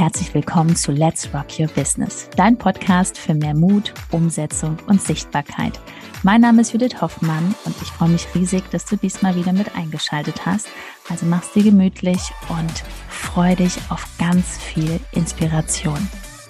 herzlich willkommen zu Let's Rock Your Business, dein Podcast für mehr Mut, Umsetzung und Sichtbarkeit. Mein Name ist Judith Hoffmann und ich freue mich riesig, dass du diesmal wieder mit eingeschaltet hast. Also mach's dir gemütlich und freu dich auf ganz viel Inspiration.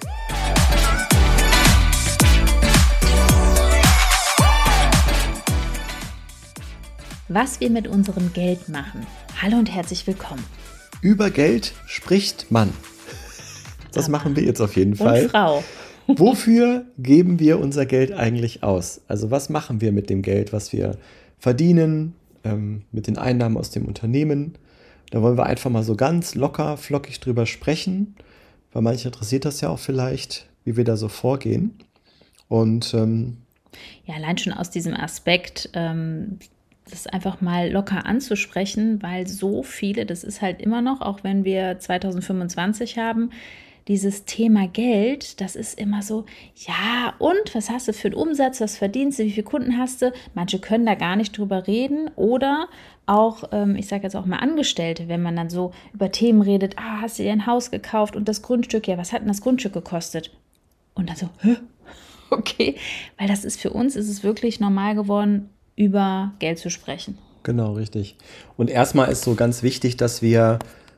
Was wir mit unserem Geld machen. Hallo und herzlich willkommen. Über Geld spricht man. Das machen wir jetzt auf jeden Fall. Und Frau. Wofür geben wir unser Geld eigentlich aus? Also was machen wir mit dem Geld, was wir verdienen, mit den Einnahmen aus dem Unternehmen? Da wollen wir einfach mal so ganz locker, flockig drüber sprechen, weil manche interessiert das ja auch vielleicht, wie wir da so vorgehen. Und ja, allein schon aus diesem Aspekt, das einfach mal locker anzusprechen, weil so viele, das ist halt immer noch, auch wenn wir 2025 haben, dieses Thema Geld, das ist immer so, ja und, was hast du für einen Umsatz, was verdienst du, wie viele Kunden hast du? Manche können da gar nicht drüber reden oder auch, ich sage jetzt auch mal Angestellte, wenn man dann so über Themen redet, hast du dir ein Haus gekauft und das Grundstück, ja, was hat denn das Grundstück gekostet? Und dann so, okay, weil das ist für uns, ist es wirklich normal geworden, über Geld zu sprechen. Genau, richtig. Und erstmal ist so ganz wichtig, dass wir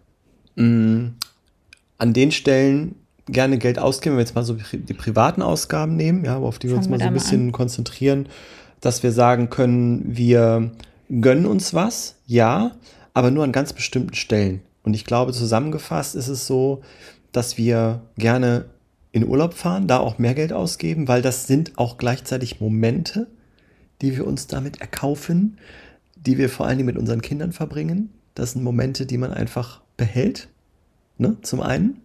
an den Stellen gerne Geld ausgeben, wenn wir jetzt mal so die privaten Ausgaben nehmen, ja, auf die wir uns mal so ein bisschen konzentrieren, dass wir sagen können, wir gönnen uns was, ja, aber nur an ganz bestimmten Stellen. Und ich glaube, zusammengefasst ist es so, dass wir gerne in Urlaub fahren, da auch mehr Geld ausgeben, weil das sind auch gleichzeitig Momente, die wir uns damit erkaufen, die wir vor allen Dingen mit unseren Kindern verbringen. Das sind Momente, die man einfach behält, ne, zum einen.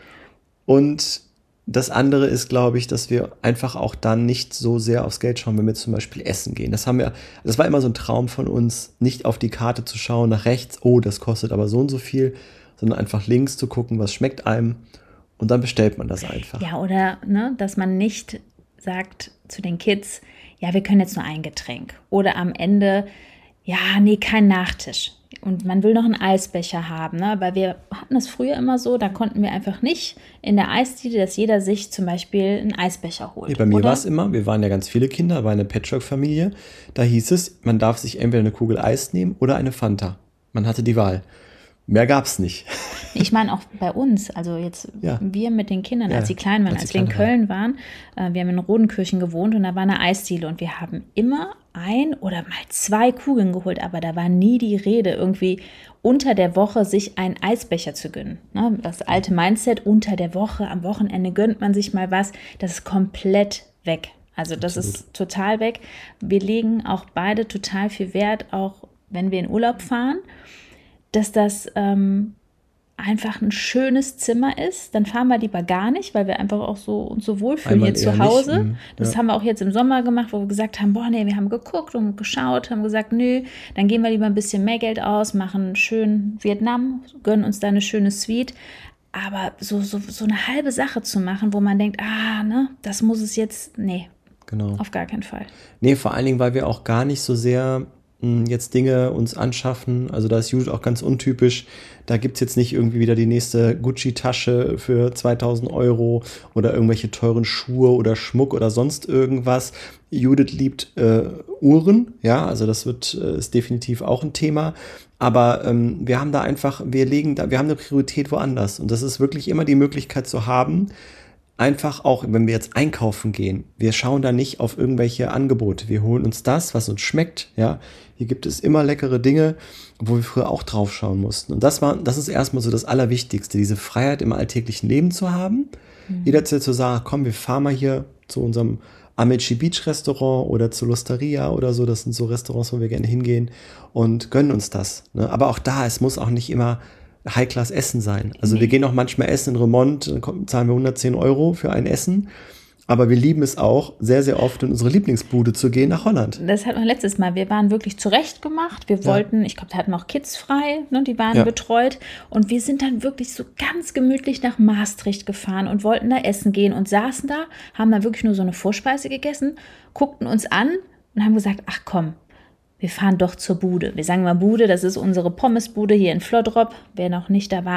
Und das andere ist, glaube ich, dass wir einfach auch dann nicht so sehr aufs Geld schauen, wenn wir zum Beispiel essen gehen. Das war immer so ein Traum von uns, nicht auf die Karte zu schauen, nach rechts, oh, das kostet aber so und so viel, sondern einfach links zu gucken, was schmeckt einem und dann bestellt man das einfach. Ja, oder ne, dass man nicht sagt zu den Kids, ja, wir können jetzt nur ein Getränk. Oder am Ende, ja, nee, kein Nachtisch. Und man will noch einen Eisbecher haben, ne? Weil wir hatten das früher immer so, da konnten wir einfach nicht in der Eisdiele, dass jeder sich zum Beispiel einen Eisbecher holt. Nee, bei mir war es immer, wir waren ja ganz viele Kinder, war eine Patchwork-Familie, da hieß es, man darf sich entweder eine Kugel Eis nehmen oder eine Fanta. Man hatte die Wahl. Mehr gab es nicht. Ich meine auch bei uns, also jetzt wir mit den Kindern, als sie klein waren, als wir in Köln waren, wir haben in Rodenkirchen gewohnt und da war eine Eisdiele und wir haben immer ein oder mal 2 Kugeln geholt, aber da war nie die Rede, irgendwie unter der Woche sich einen Eisbecher zu gönnen. Ne? Das alte Mindset, unter der Woche, am Wochenende gönnt man sich mal was, das ist komplett weg. Also das ist total weg. Wir legen auch beide total viel Wert, auch wenn wir in Urlaub fahren, dass das einfach ein schönes Zimmer ist, dann fahren wir lieber gar nicht, weil wir einfach auch so uns so wohlfühlen hier zu Hause. Das haben wir auch jetzt im Sommer gemacht, wo wir gesagt haben, boah, nee, wir haben geguckt und geschaut, haben gesagt, nö, dann gehen wir lieber ein bisschen mehr Geld aus, machen schön Vietnam, gönnen uns da eine schöne Suite. Aber so eine halbe Sache zu machen, wo man denkt, ne, das muss es jetzt, nee, genau, auf gar keinen Fall. Nee, vor allen Dingen, weil wir auch gar nicht so sehr jetzt Dinge uns anschaffen, also da ist Judith auch ganz untypisch, da gibt es jetzt nicht irgendwie wieder die nächste Gucci-Tasche für 2.000 € oder irgendwelche teuren Schuhe oder Schmuck oder sonst irgendwas. Judith liebt Uhren, ja, also das ist definitiv auch ein Thema, aber wir haben eine Priorität woanders und das ist wirklich immer die Möglichkeit zu haben, einfach auch, wenn wir jetzt einkaufen gehen, wir schauen da nicht auf irgendwelche Angebote. Wir holen uns das, was uns schmeckt. Ja, hier gibt es immer leckere Dinge, wo wir früher auch drauf schauen mussten. Und das ist erstmal so das Allerwichtigste, diese Freiheit im alltäglichen Leben zu haben. Jederzeit zu sagen, komm, wir fahren mal hier zu unserem Amici Beach Restaurant oder zu L'Osteria oder so. Das sind so Restaurants, wo wir gerne hingehen und gönnen uns das. Ne? Aber auch da, es muss auch nicht immer High-Class Essen sein. Also wir gehen auch manchmal essen in Remont, dann zahlen wir 110 € für ein Essen. Aber wir lieben es auch, sehr, sehr oft in unsere Lieblingsbude zu gehen nach Holland. Das hatten wir letztes Mal. Wir waren wirklich zurechtgemacht. Wir wollten, ich glaube, da hatten wir auch Kids frei, ne, die waren betreut. Und wir sind dann wirklich so ganz gemütlich nach Maastricht gefahren und wollten da essen gehen und saßen da, haben dann wirklich nur so eine Vorspeise gegessen, guckten uns an und haben gesagt, ach komm, wir fahren doch zur Bude. Wir sagen mal Bude, das ist unsere Pommesbude hier in Vlodrop. Wer noch nicht da war,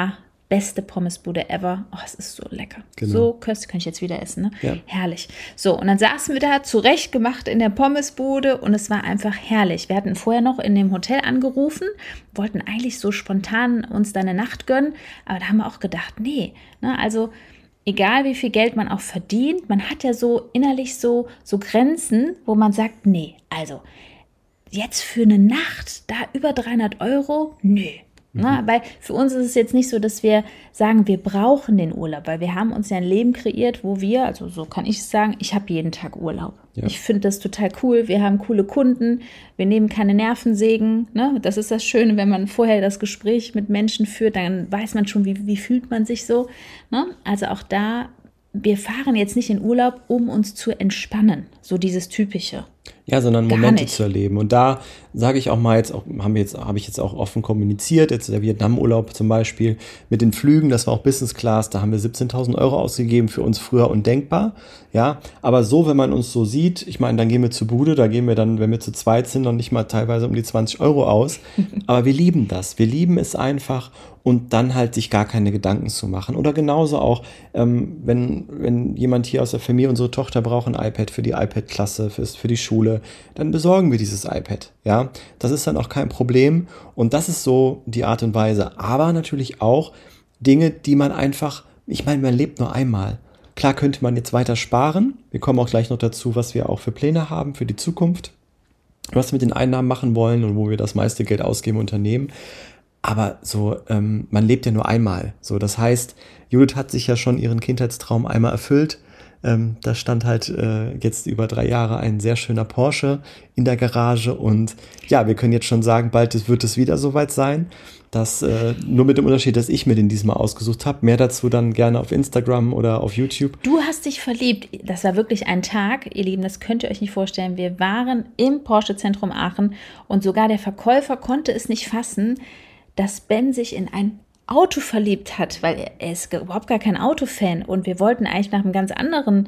beste Pommesbude ever. Oh, es ist so lecker. Genau. So köstlich, kann ich jetzt wieder essen, ne? Ja. Herrlich. So, und dann saßen wir da zurechtgemacht in der Pommesbude und es war einfach herrlich. Wir hatten vorher noch in dem Hotel angerufen, wollten eigentlich so spontan uns da eine Nacht gönnen, aber da haben wir auch gedacht, nee, ne, also egal wie viel Geld man auch verdient, man hat ja so innerlich so Grenzen, wo man sagt, nee, also jetzt für eine Nacht da über 300 €, nö. Na, weil für uns ist es jetzt nicht so, dass wir sagen, wir brauchen den Urlaub, weil wir haben uns ja ein Leben kreiert, wo wir, also so kann ich es sagen, ich habe jeden Tag Urlaub. Ja. Ich finde das total cool, wir haben coole Kunden, wir nehmen keine Nervensägen, ne? Das ist das Schöne, wenn man vorher das Gespräch mit Menschen führt, dann weiß man schon, wie fühlt man sich so, ne? Also auch da, wir fahren jetzt nicht in Urlaub, um uns zu entspannen, so dieses Typische. Ja, sondern Momente zu erleben. Und da sage ich auch mal, habe ich jetzt auch offen kommuniziert, jetzt der Vietnam-Urlaub zum Beispiel mit den Flügen, das war auch Business Class, da haben wir 17.000 € ausgegeben, für uns früher undenkbar. Ja, aber so, wenn man uns so sieht, ich meine, dann gehen wir zur Bude, da gehen wir dann, wenn wir zu zweit sind, noch nicht mal teilweise um die 20 € aus. Aber wir lieben das. Wir lieben es einfach und dann halt sich gar keine Gedanken zu machen. Oder genauso auch, wenn jemand hier aus der Familie, unsere Tochter braucht ein iPad für die iPad-Klasse, für die Schule, dann besorgen wir dieses iPad. Ja, das ist dann auch kein Problem und das ist so die Art und Weise. Aber natürlich auch Dinge, die man einfach, ich meine, man lebt nur einmal. Klar könnte man jetzt weiter sparen. Wir kommen auch gleich noch dazu, was wir auch für Pläne haben für die Zukunft, was wir mit den Einnahmen machen wollen und wo wir das meiste Geld ausgeben, Unternehmen. Aber so, man lebt ja nur einmal. So, das heißt, Judith hat sich ja schon ihren Kindheitstraum einmal erfüllt. Da stand halt jetzt über 3 Jahre ein sehr schöner Porsche in der Garage und ja, wir können jetzt schon sagen, bald wird es wieder soweit sein. Das nur mit dem Unterschied, dass ich mir den diesmal ausgesucht habe. Mehr dazu dann gerne auf Instagram oder auf YouTube. Du hast dich verliebt. Das war wirklich ein Tag, ihr Lieben, das könnt ihr euch nicht vorstellen. Wir waren im Porsche-Zentrum Aachen und sogar der Verkäufer konnte es nicht fassen, dass Ben sich in ein Auto verliebt hat, weil er ist überhaupt gar kein Autofan und wir wollten eigentlich nach einem ganz anderen.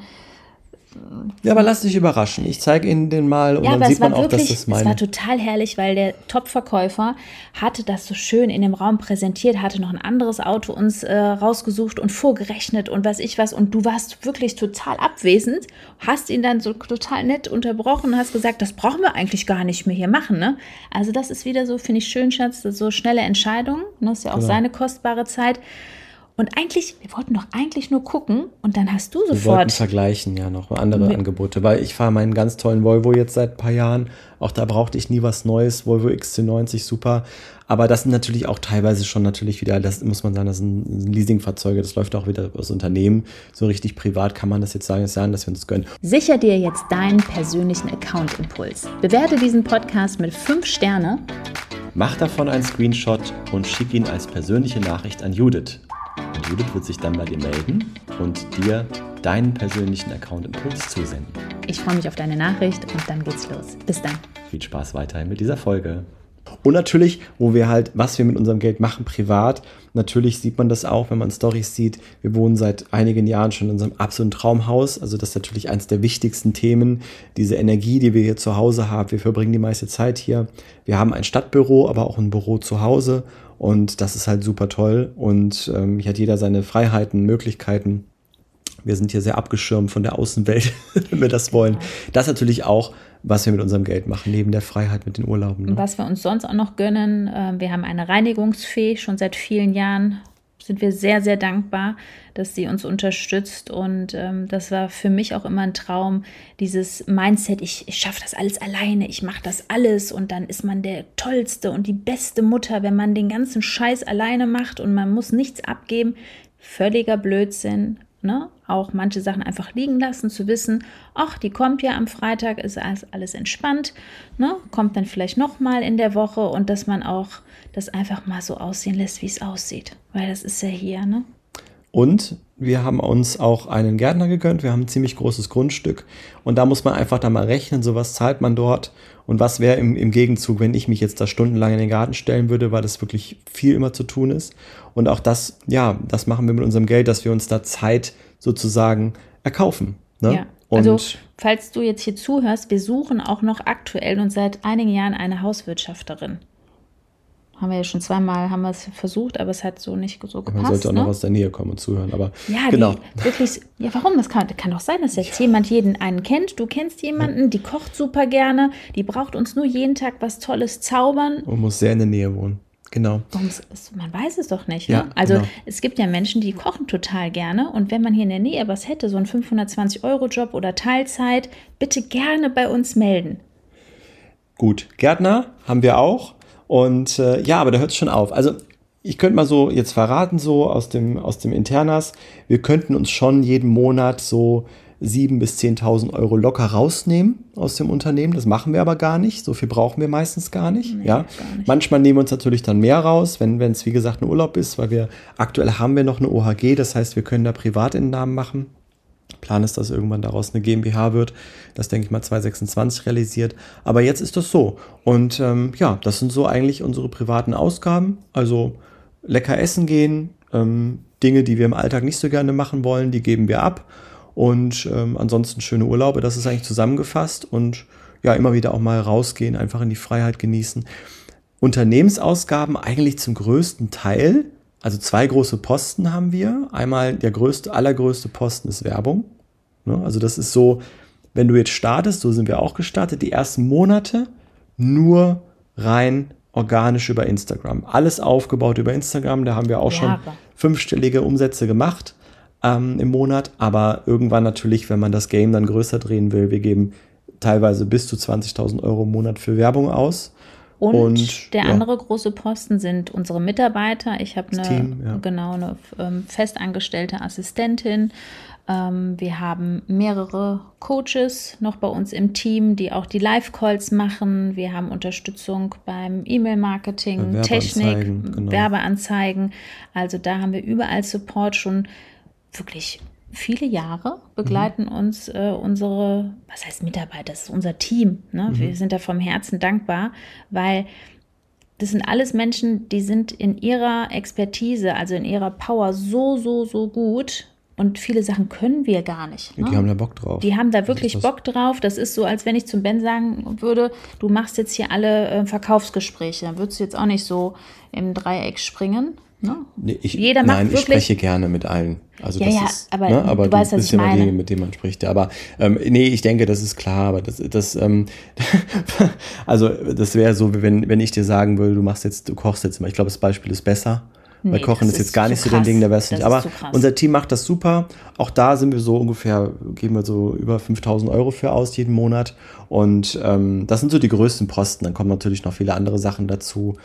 Ja, aber lass dich überraschen. Ich zeige Ihnen den mal und ja, dann sieht man auch, dass das meine. Es war total herrlich, weil der Top-Verkäufer hatte das so schön in dem Raum präsentiert, hatte noch ein anderes Auto uns rausgesucht und vorgerechnet und weiß ich was. Und du warst wirklich total abwesend, hast ihn dann so total nett unterbrochen und hast gesagt, das brauchen wir eigentlich gar nicht mehr hier machen. Ne? Also das ist wieder so, finde ich schön, Schatz, so schnelle Entscheidungen. Ne? Das ist ja auch seine kostbare Zeit. Und eigentlich, wir wollten doch eigentlich nur gucken und dann hast du sofort. Wir wollten vergleichen, ja, noch andere Angebote, weil ich fahre meinen ganz tollen Volvo jetzt seit ein paar Jahren. Auch da brauchte ich nie was Neues, Volvo XC90, super. Aber das sind natürlich auch teilweise schon natürlich wieder, das muss man sagen, das sind Leasingfahrzeuge, das läuft auch wieder aus Unternehmen. So richtig privat kann man das jetzt sagen, dass wir uns gönnen. Sicher dir jetzt deinen persönlichen Account-Impuls. Bewerte diesen Podcast mit 5 Sterne. Mach davon einen Screenshot und schick ihn als persönliche Nachricht an Judith. Und Judith wird sich dann bei dir melden und dir deinen persönlichen Account-Impuls zusenden. Ich freue mich auf deine Nachricht und dann geht's los. Bis dann. Viel Spaß weiterhin mit dieser Folge. Und natürlich, was wir mit unserem Geld machen, privat, natürlich sieht man das auch, wenn man Storys sieht. Wir wohnen seit einigen Jahren schon in unserem absoluten Traumhaus. Also das ist natürlich eines der wichtigsten Themen, diese Energie, die wir hier zu Hause haben. Wir verbringen die meiste Zeit hier. Wir haben ein Stadtbüro, aber auch ein Büro zu Hause. Und das ist halt super toll. Und hier hat jeder seine Freiheiten, Möglichkeiten. Wir sind hier sehr abgeschirmt von der Außenwelt, wenn wir das wollen. Das ist natürlich auch, was wir mit unserem Geld machen, neben der Freiheit mit den Urlauben. Ne? Und was wir uns sonst auch noch gönnen, wir haben eine Reinigungsfee, schon seit vielen Jahren sind wir sehr, sehr dankbar, dass sie uns unterstützt. Und das war für mich auch immer ein Traum, dieses Mindset, ich schaffe das alles alleine, ich mache das alles und dann ist man der tollste und die beste Mutter, wenn man den ganzen Scheiß alleine macht und man muss nichts abgeben. Völliger Blödsinn. Ne? Auch manche Sachen einfach liegen lassen, zu wissen, ach, die kommt ja am Freitag, ist alles entspannt, ne? Kommt dann vielleicht nochmal in der Woche und dass man auch das einfach mal so aussehen lässt, wie es aussieht, weil das ist ja hier, ne? Und wir haben uns auch einen Gärtner gegönnt, wir haben ein ziemlich großes Grundstück und da muss man einfach da mal rechnen, so was zahlt man dort und was wäre im Gegenzug, wenn ich mich jetzt da stundenlang in den Garten stellen würde, weil das wirklich viel immer zu tun ist. Und auch das, ja, das machen wir mit unserem Geld, dass wir uns da Zeit sozusagen erkaufen. Ne? Ja, also falls du jetzt hier zuhörst, wir suchen auch noch aktuell und seit einigen Jahren eine Hauswirtschafterin. Haben wir ja schon zweimal versucht, aber es hat so nicht so gepasst. Man sollte auch noch aus der Nähe kommen und zuhören, aber ja, genau. Warum? Das kann doch sein, dass jetzt jemand einen kennt. Du kennst jemanden, die kocht super gerne, die braucht uns nur jeden Tag was Tolles zaubern. Und muss sehr in der Nähe wohnen. Genau. Man weiß es doch nicht. Ne? Ja, also genau. Es gibt ja Menschen, die kochen total gerne und wenn man hier in der Nähe was hätte, so einen 520-Euro-Job oder Teilzeit, bitte gerne bei uns melden. Gut, Gärtner haben wir auch und aber da hört es schon auf. Also ich könnte mal so jetzt verraten, so aus dem Internas, wir könnten uns schon jeden Monat so 7.000 bis 10.000 Euro locker rausnehmen aus dem Unternehmen. Das machen wir aber gar nicht. So viel brauchen wir meistens gar nicht. Nee, ja? Gar nicht. Manchmal nehmen wir uns natürlich dann mehr raus, wenn es wie gesagt ein Urlaub ist, weil aktuell haben wir noch eine OHG, das heißt, wir können da Privatentnahmen machen. Plan ist, dass irgendwann daraus eine GmbH wird. Das denke ich mal 2026 realisiert. Aber jetzt ist das so. Und das sind so eigentlich unsere privaten Ausgaben. Also lecker essen gehen, Dinge, die wir im Alltag nicht so gerne machen wollen, die geben wir ab. Und ansonsten schöne Urlaube, das ist eigentlich zusammengefasst. Und ja, immer wieder auch mal rausgehen, einfach in die Freiheit genießen. Unternehmensausgaben eigentlich zum größten Teil. Also 2 große Posten haben wir. Einmal der allergrößte Posten ist Werbung. Ne? Also das ist so, wenn du jetzt startest, so sind wir auch gestartet, die ersten Monate nur rein organisch über Instagram. Alles aufgebaut über Instagram. Da haben wir auch schon 5-stellige Umsätze gemacht im Monat. Aber irgendwann natürlich, wenn man das Game dann größer drehen will, wir geben teilweise bis zu 20.000 Euro im Monat für Werbung aus. Und der andere große Posten sind unsere Mitarbeiter. Ich habe eine festangestellte Assistentin. Wir haben mehrere Coaches noch bei uns im Team, die auch die Live-Calls machen. Wir haben Unterstützung beim E-Mail-Marketing, Technik, Werbeanzeigen. Also da haben wir überall Support schon wirklich viele Jahre begleiten uns was heißt Mitarbeiter, das ist unser Team. Ne? Wir sind da vom Herzen dankbar, weil das sind alles Menschen, die sind in ihrer Expertise, also in ihrer Power so gut und viele Sachen können wir gar nicht. Ne? Die haben da Bock drauf. Die haben da wirklich Bock drauf. Das ist so, als wenn ich zum Ben sagen würde, du machst jetzt hier alle Verkaufsgespräche, dann würdest du jetzt auch nicht so im Dreieck springen. Ne? Nee, ich spreche gerne mit allen. Also ja, das ist, aber, aber du weißt, was ich meine. Derjenige, mit dem man spricht. Aber ich denke, das ist klar. Aber also das wäre so, wenn ich dir sagen würde, du kochst jetzt immer. Ich glaube, das Beispiel ist besser. Weil Kochen ist jetzt gar nicht so dein Ding, der Westen nicht. Aber unser Team macht das super. Auch da sind wir so ungefähr, geben wir so über 5.000 Euro für aus jeden Monat. Und das sind so die größten Posten. Dann kommen natürlich noch viele andere Sachen dazu.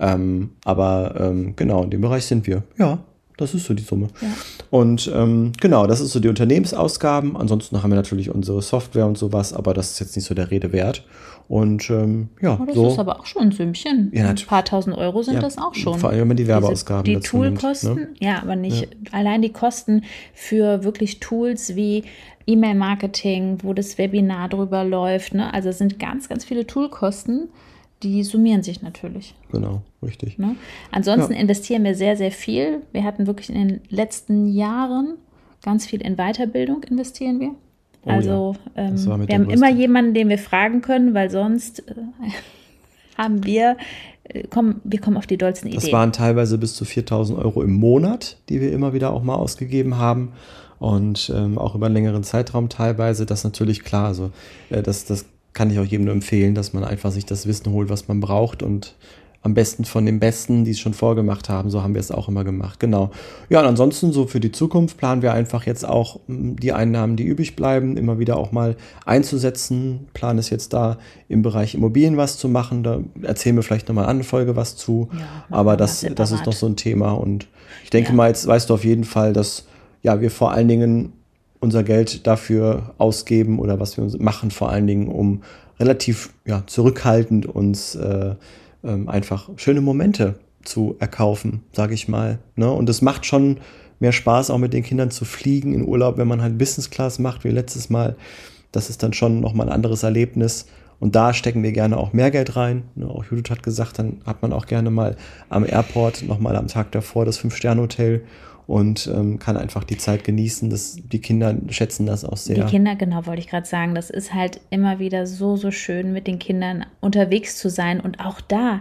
Aber genau, in dem Bereich sind wir. Ja, das ist so die Summe. Ja. Und das ist so die Unternehmensausgaben. Ansonsten haben wir natürlich unsere Software und sowas, aber das ist jetzt nicht so der Rede wert. Und das ist aber auch schon ein Sümmchen. Ja, ein paar tausend Euro sind das auch schon. Vor allem, wenn man die Werbeausgaben die Toolkosten, nimmt, ne? Ja, aber nicht allein die Kosten für wirklich Tools wie E-Mail-Marketing, wo das Webinar drüber läuft. Ne? Also es sind ganz, ganz viele Toolkosten, die summieren sich natürlich. Genau, richtig. Ne? Ansonsten investieren wir sehr, sehr viel. Wir hatten wirklich in den letzten Jahren ganz viel in Weiterbildung investieren wir. Also wir haben immer jemanden, den wir fragen können, weil sonst kommen wir auf die dollsten Ideen. Das waren teilweise bis zu 4.000 Euro im Monat, die wir immer wieder auch mal ausgegeben haben. Und auch über einen längeren Zeitraum teilweise. Das ist natürlich klar. Also das kann ich auch jedem nur empfehlen, dass man einfach sich das Wissen holt, was man braucht und am besten von den Besten, die es schon vorgemacht haben. So haben wir es auch immer gemacht. Genau. Ja, und ansonsten so für die Zukunft planen wir einfach jetzt auch die Einnahmen, die übrig bleiben, immer wieder auch mal einzusetzen. Plan ist jetzt da im Bereich Immobilien was zu machen. Da erzählen wir vielleicht nochmal eine andere Folge was zu. Ja, aber das ist doch so ein Thema. Und ich denke mal, jetzt weißt du auf jeden Fall, dass wir vor allen Dingen unser Geld dafür ausgeben oder was wir machen, vor allen Dingen, um relativ zurückhaltend uns einfach schöne Momente zu erkaufen, sage ich mal. Ne? Und es macht schon mehr Spaß, auch mit den Kindern zu fliegen in Urlaub, wenn man halt Business Class macht, wie letztes Mal. Das ist dann schon nochmal ein anderes Erlebnis. Und da stecken wir gerne auch mehr Geld rein. Ne? Auch Judith hat gesagt, dann hat man auch gerne mal am Airport, nochmal am Tag davor, das 5-Sterne-Hotel und kann einfach die Zeit genießen. Die Kinder schätzen das auch sehr. Die Kinder, genau, wollte ich gerade sagen. Das ist halt immer wieder so schön, mit den Kindern unterwegs zu sein. Und auch da,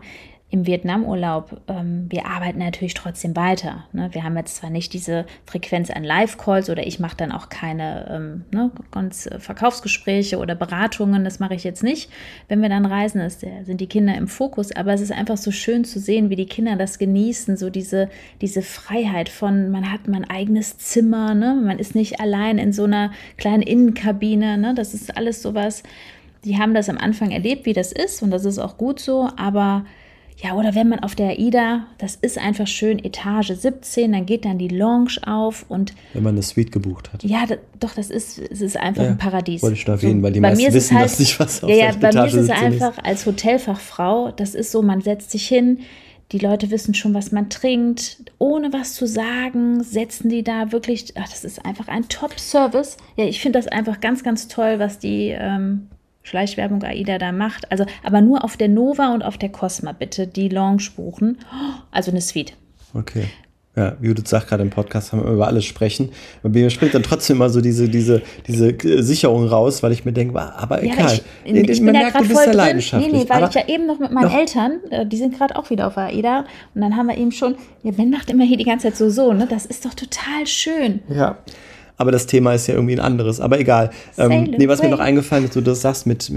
im Vietnamurlaub, wir arbeiten natürlich trotzdem weiter. Ne? Wir haben jetzt zwar nicht diese Frequenz an Live-Calls oder ich mache dann auch keine ganz Verkaufsgespräche oder Beratungen, das mache ich jetzt nicht. Wenn wir dann reisen, sind die Kinder im Fokus, aber es ist einfach so schön zu sehen, wie die Kinder das genießen, so diese Freiheit von, man hat mein eigenes Zimmer, ne? Man ist nicht allein in so einer kleinen Innenkabine, ne? Das ist alles sowas, die haben das am Anfang erlebt, wie das ist und das ist auch gut so, aber ja, oder wenn man auf der AIDA, das ist einfach schön, Etage 17, dann geht dann die Lounge auf und... Wenn man eine Suite gebucht hat. Ja, es ist einfach ein Paradies. Wollte ich nur erwähnen, weil die meisten wissen das nicht, was auf der Etage 17 ist. Bei mir ist es einfach als Hotelfachfrau, das ist so, man setzt sich hin, die Leute wissen schon, was man trinkt, ohne was zu sagen, setzen die da wirklich, das ist einfach ein Top-Service. Ja, ich finde das einfach ganz, ganz toll, was die... Schleichwerbung AIDA da macht. Also, aber nur auf der Nova und auf der Cosma bitte die Lounge buchen. Also eine Suite. Okay. Ja, Judith sagt gerade im Podcast, haben wir über alles sprechen. Bei mir springt dann trotzdem mal so diese Sicherung raus, weil ich mir denke, aber egal. Ich bin ja gerade voll drin. Nee, weil ich ja eben noch mit meinen Eltern, die sind gerade auch wieder auf AIDA und dann haben wir eben schon, ja, Ben macht immer hier die ganze Zeit so, ne? Das ist doch total schön. Ja. Aber das Thema ist ja irgendwie ein anderes. Aber egal. Was mir noch eingefallen ist, du das sagst mit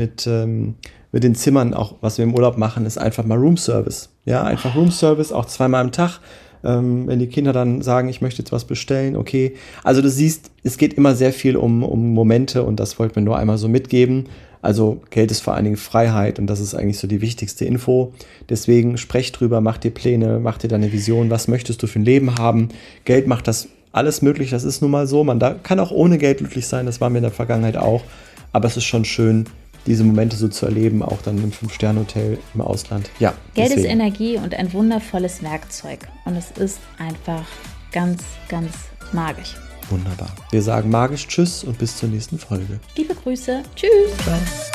den Zimmern, auch was wir im Urlaub machen, ist einfach mal Roomservice. Ja, einfach Roomservice, auch 2-mal am Tag. Wenn die Kinder dann sagen, ich möchte jetzt was bestellen, okay. Also du siehst, es geht immer sehr viel um Momente und das wollten wir nur einmal so mitgeben. Also Geld ist vor allen Dingen Freiheit und das ist eigentlich so die wichtigste Info. Deswegen sprech drüber, mach dir Pläne, mach dir deine Vision, was möchtest du für ein Leben haben. Geld macht das alles möglich, das ist nun mal so. Man kann auch ohne Geld glücklich sein, das war mir in der Vergangenheit auch. Aber es ist schon schön, diese Momente so zu erleben, auch dann im 5-Sterne-Hotel im Ausland. Ja, Geld ist Energie und ein wundervolles Werkzeug. Und es ist einfach ganz, ganz magisch. Wunderbar. Wir sagen magisch Tschüss und bis zur nächsten Folge. Liebe Grüße. Tschüss. Ciao.